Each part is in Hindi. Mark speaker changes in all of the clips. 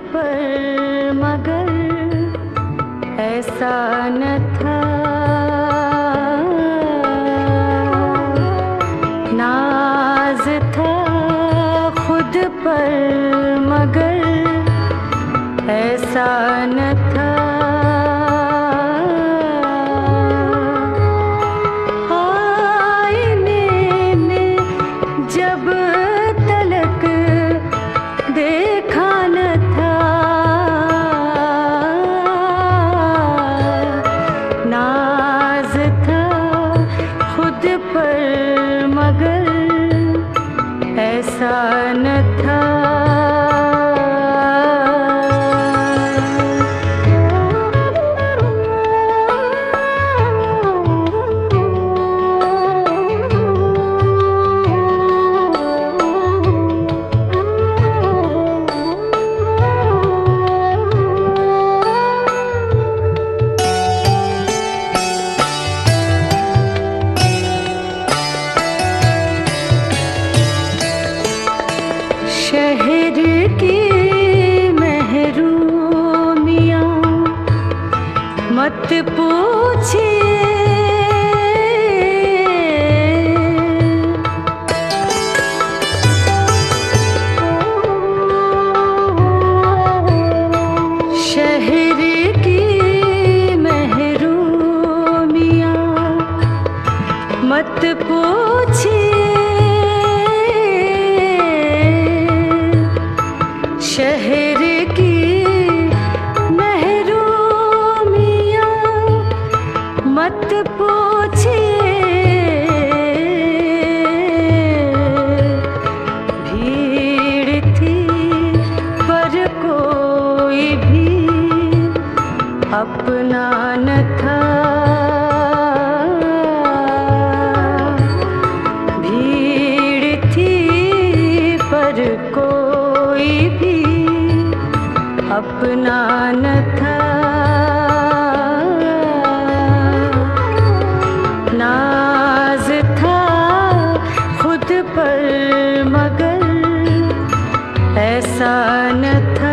Speaker 1: पर मगर ऐसा न था। नाज था खुद पर मगर ऐसा न था। आईने में जब तलक देखा न था। नाज था खुद पर मगर ऐसा न था। शहर की महरूमियाँ मत पूछिए। शहर की महरूमियाँ मत पूछिए। शहर की महरूमियाँ मत पूछिए। भीड़ थी पर कोई भी अपना न था। भीड़ थी पर कोई भी अपना न था। नाज था खुद पर मगर ऐसा न था।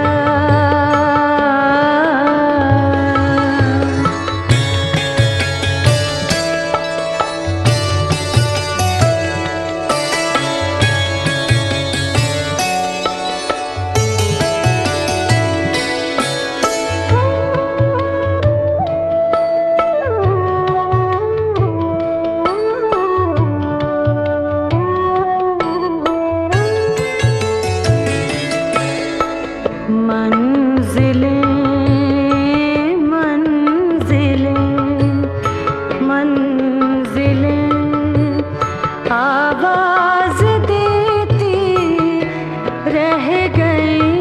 Speaker 1: मंजिलें मंजिलें मंजिलें आवाज देती रह गई।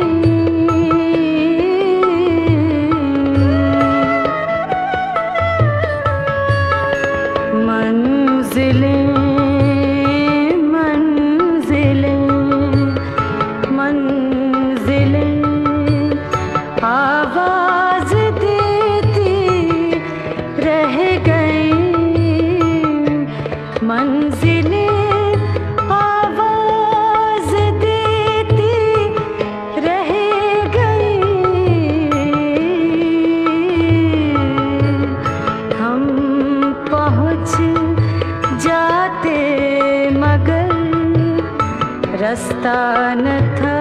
Speaker 1: मंजिलें मंजिलें मंजिलें आवाज देती रह गई। मंजिलें आवाज देती रह गई। हम पहुँच जाते मगर रास्ता न था।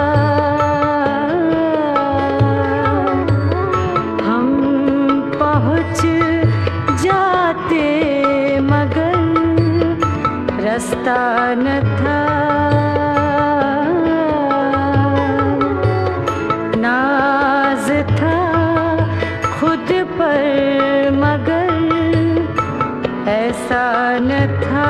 Speaker 1: पहुँच जाते मगर रास्ता न था। नाज था खुद पर मगर ऐसा न था।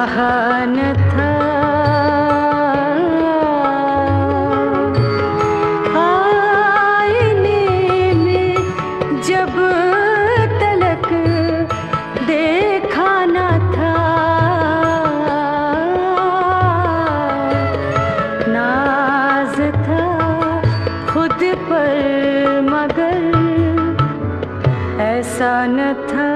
Speaker 1: चाहा न था, आईने में जब तलक देखा न था, नाज था खुद पर मगर ऐसा न था।